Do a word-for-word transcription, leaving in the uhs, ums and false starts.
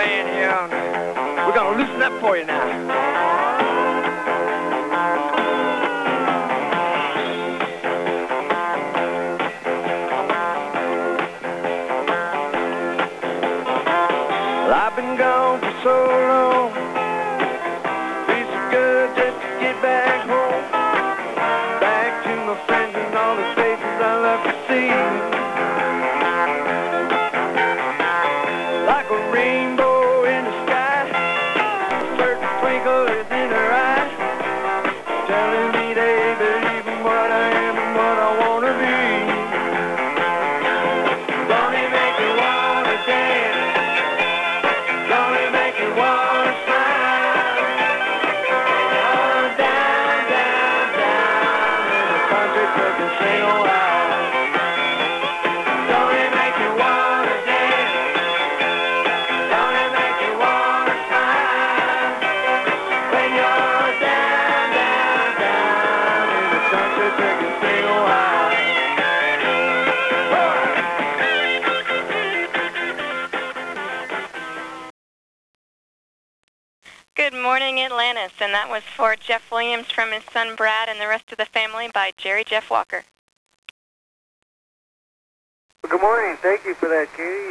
band here, and we're gonna loosen up for you now. Well, I've been gone for so long. Feels so good just to get back home. Back to my friends and all the faces I love to see. Like a rainbow in the sky, a certain twinkle is in her eye, telling me they believe in what I am and what I want to be. Don't it make me want to dance? Don't it make me want to smile? Oh, down, down, down in the country truck and sing a while. Don't it make me want to dance? Don't it make you want to smile? When you're down, down, down in the country truck and sing a while. Good morning, Atlantis, and that was for Jeff Williams from his son Brad and the rest of the family by Jerry Jeff Walker. Good morning. Thank you for that, Katie.